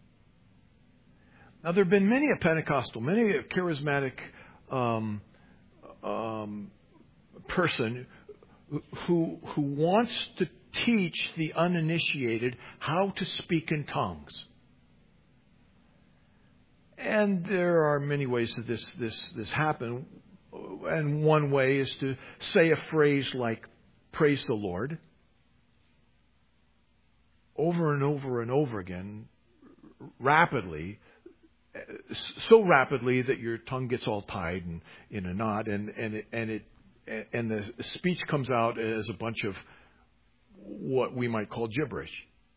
Now, there have been many a Pentecostal, many a charismatic um, um, person who who wants to teach the uninitiated how to speak in tongues. And there are many ways that this this this happen. And one way is to say a phrase like "Praise the Lord" over and over and over again, rapidly, so rapidly that your tongue gets all tied and in a knot, and and it, and it and the speech comes out as a bunch of what we might call gibberish.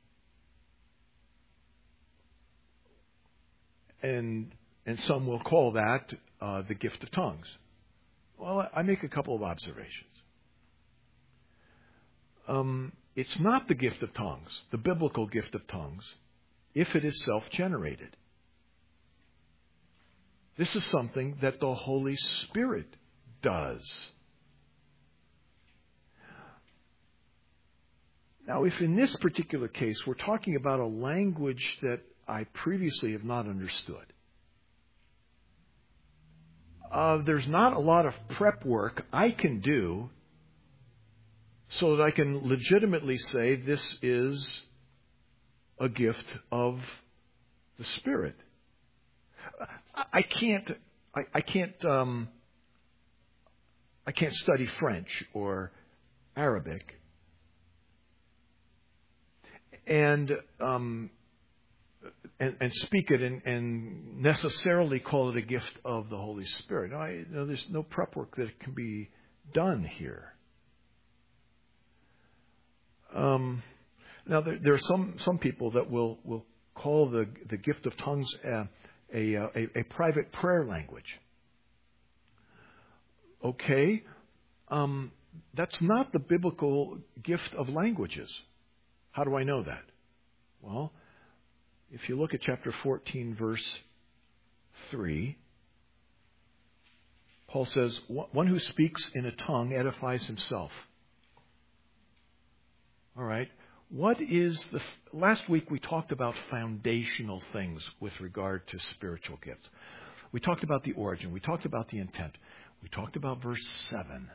And and some will call that uh, the gift of tongues. Well, I make a couple of observations. Um, it's not the gift of tongues, the biblical gift of tongues, if it is self-generated. This is something that the Holy Spirit does. Now, if in this particular case we're talking about a language that I previously have not understood, uh, there's not a lot of prep work I can do so that I can legitimately say this is a gift of the Spirit. I can't. I, I can't. Um, I can't study French or Arabic, and um, and, and speak it and, and necessarily call it a gift of the Holy Spirit. I, you know, there's no prep work that can be done here. Um, now there, there are some some people that will will call the the gift of tongues Uh, A, a, a private prayer language. Okay, um, that's not the biblical gift of languages. How do I know that? Well, if you look at chapter fourteen, verse three, Paul says, one who speaks in a tongue edifies himself. All right. What is the... Last week we talked about foundational things with regard to spiritual gifts. We talked about the origin. We talked about the intent. We talked about verse seven.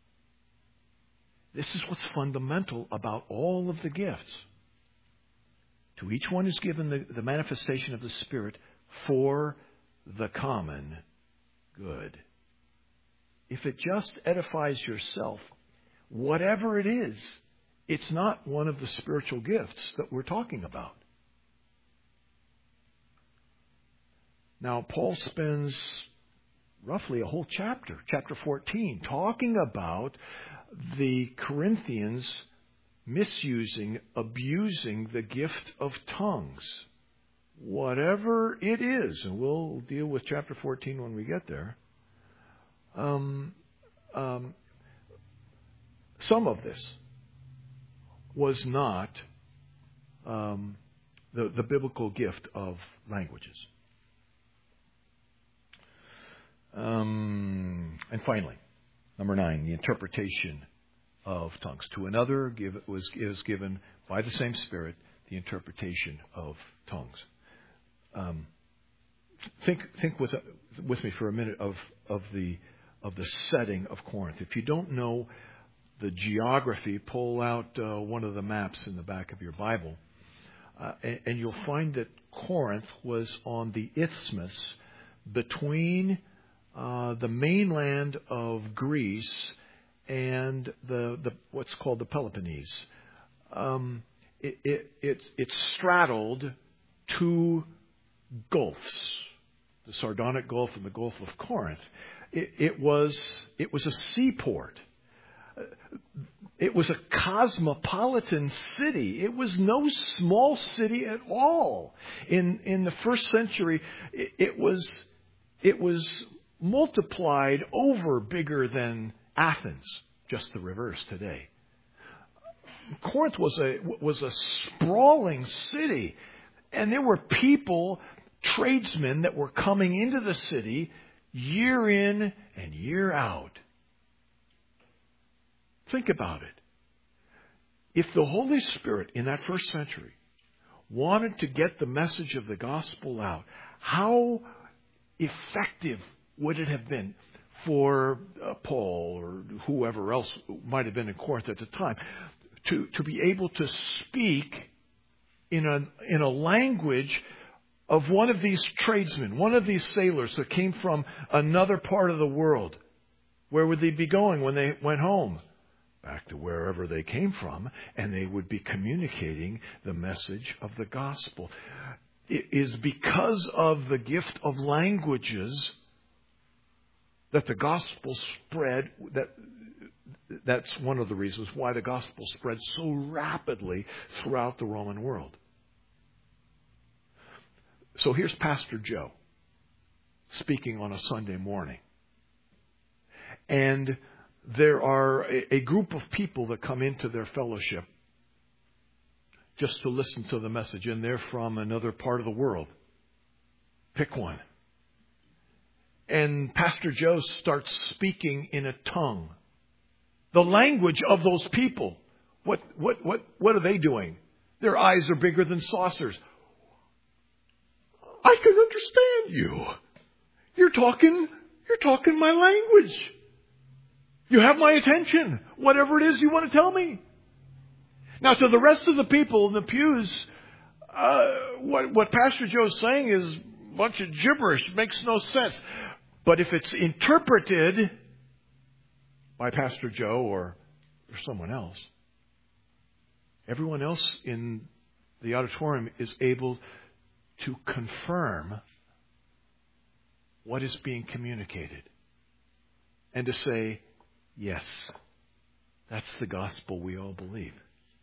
This is what's fundamental about all of the gifts. To each one is given the, the manifestation of the Spirit for the common good. If it just edifies yourself, whatever it is, it's not one of the spiritual gifts that we're talking about. Now, Paul spends roughly a whole chapter, chapter fourteen, talking about the Corinthians misusing, abusing the gift of tongues. Whatever it is, and we'll deal with chapter fourteen when we get there. Um, um, some of this was not um, the, the biblical gift of languages. Um, and finally, number nine, the interpretation of tongues. To another give, was is given by the same Spirit the interpretation of tongues. Um, think think with with me for a minute of of the of the setting of Corinth. If you don't know the geography, pull out uh, one of the maps in the back of your Bible, uh, and, and you'll find that Corinth was on the isthmus between uh, the mainland of Greece and the, the what's called the Peloponnese. Um, it, it, it, it straddled two gulfs, the Sardonic Gulf and the Gulf of Corinth. It, it was it was a seaport. It was a cosmopolitan city. It was no small city at all. In in the first century, it, it was it was multiplied over bigger than Athens, just the reverse today. Corinth was a was a sprawling city, and there were people, tradesmen that were coming into the city year in and year out. Think about it. If the Holy Spirit in that first century wanted to get the message of the gospel out, how effective would it have been for uh, Paul or whoever else might have been in Corinth at the time to, to be able to speak in a, in a language of one of these tradesmen, one of these sailors that came from another part of the world? Where would they be going when they went home? Back to wherever they came from, and they would be communicating the message of the gospel. It is because of the gift of languages that the gospel spread. That that's one of the reasons why the gospel spread so rapidly throughout the Roman world. So here's Pastor Joe speaking on a Sunday morning. And there are a, a group of people that come into their fellowship just to listen to the message, and they're from another part of the world. Pick one. And Pastor Joe starts speaking in a tongue, the language of those people. What what what what are they doing? Their eyes are bigger than saucers. I can understand you. You're talking you're talking my language. You have my attention. Whatever it is you want to tell me. Now, to the rest of the people in the pews, uh, what, what Pastor Joe's saying is a bunch of gibberish. It makes no sense. But if it's interpreted by Pastor Joe or, or someone else, everyone else in the auditorium is able to confirm what is being communicated and to say, yes, that's the gospel we all believe.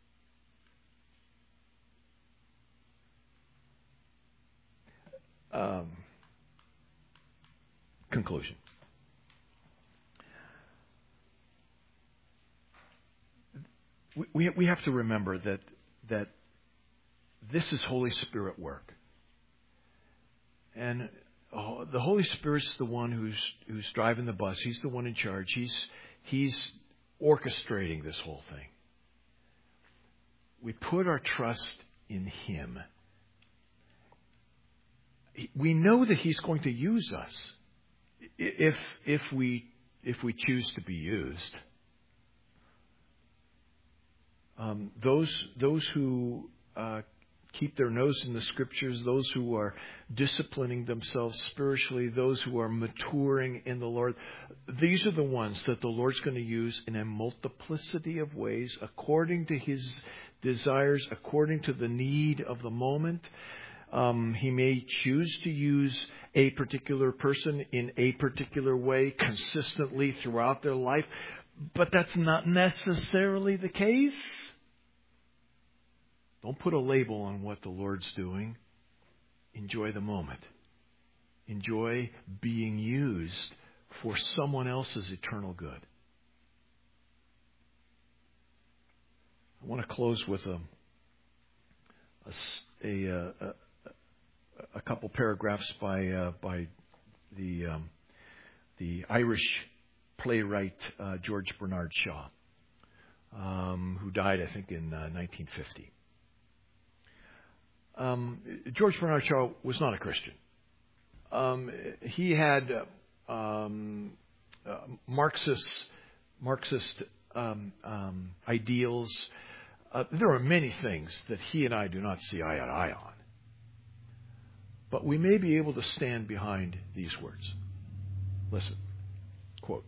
Um, conclusion. We, we we have to remember that that this is Holy Spirit work, and oh, the Holy Spirit's the one who's who's driving the bus. He's the one in charge. He's He's orchestrating this whole thing. We put our trust in Him. We know that He's going to use us if if we if we choose to be used. Um, those those who uh, keep their nose in the Scriptures, those who are disciplining themselves spiritually, those who are maturing in the Lord, these are the ones that the Lord's going to use in a multiplicity of ways, according to His desires, according to the need of the moment. Um, he may choose to use a particular person in a particular way consistently throughout their life, but that's not necessarily the case. Don't put a label on what the Lord's doing. Enjoy the moment. Enjoy being used for someone else's eternal good. I want to close with a a, a, a, a couple paragraphs by uh, by the um, the Irish playwright uh, George Bernard Shaw, um, who died, I think, in uh, nineteen fifty. Um, George Bernard Shaw was not a Christian. um, he had uh, um, uh, Marxist Marxist um, um, ideals. Uh, there are many things that he and I do not see eye to eye on. But we may be able to stand behind these words. Listen, quote,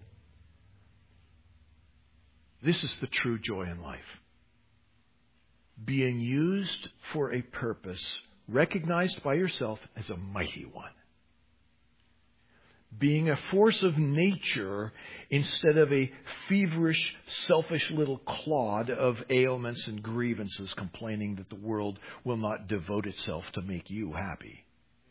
"This is the true joy in life. Being used for a purpose recognized by yourself as a mighty one. Being a force of nature instead of a feverish, selfish little clod of ailments and grievances complaining that the world will not devote itself to make you happy.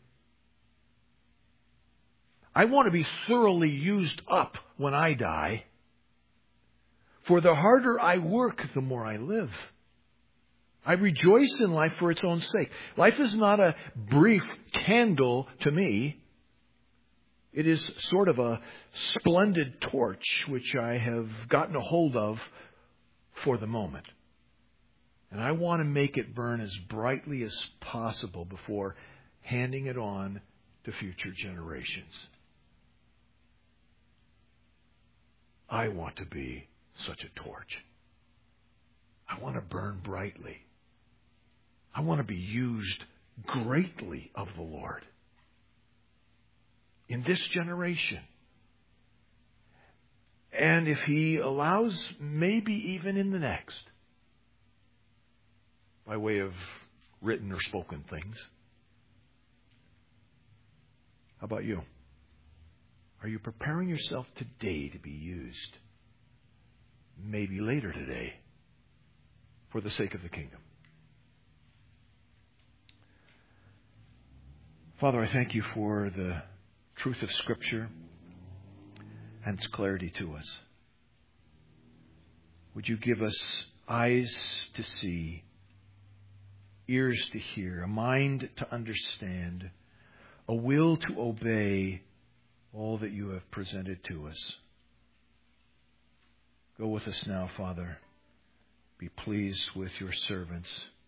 I want to be thoroughly used up when I die. For the harder I work, the more I live. I rejoice in life for its own sake. Life is not a brief candle to me. It is sort of a splendid torch which I have gotten a hold of for the moment. And I want to make it burn as brightly as possible before handing it on to future generations. I want to be such a torch. I want to burn brightly. I want to be used greatly of the Lord in this generation. And if He allows, maybe even in the next, by way of written or spoken things. How about you? Are you preparing yourself today to be used? Maybe later today, for the sake of the kingdom. Father, I thank you for the truth of Scripture and its clarity to us. Would you give us eyes to see, ears to hear, a mind to understand, a will to obey all that you have presented to us. Go with us now, Father. Be pleased with your servants.